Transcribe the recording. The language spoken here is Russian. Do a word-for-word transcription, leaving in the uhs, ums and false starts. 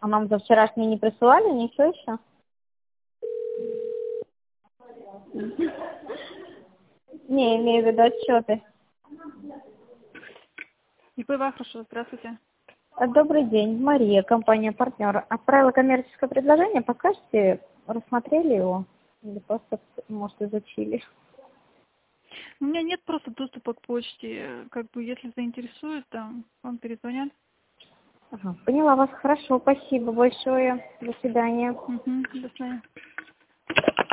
А нам за вчерашний не присылали ничего еще? Не, имею в виду отчеты. И П. Вахрушева, здравствуйте. Добрый день, Мария, компания-партнер. Отправила коммерческое предложение, покажете, рассмотрели его? Или просто, может, изучили? У меня нет просто доступа к почте. Как бы, если заинтересует, там, вам перезвонят. Ага, поняла вас, хорошо, спасибо большое, до свидания. Угу, до свидания.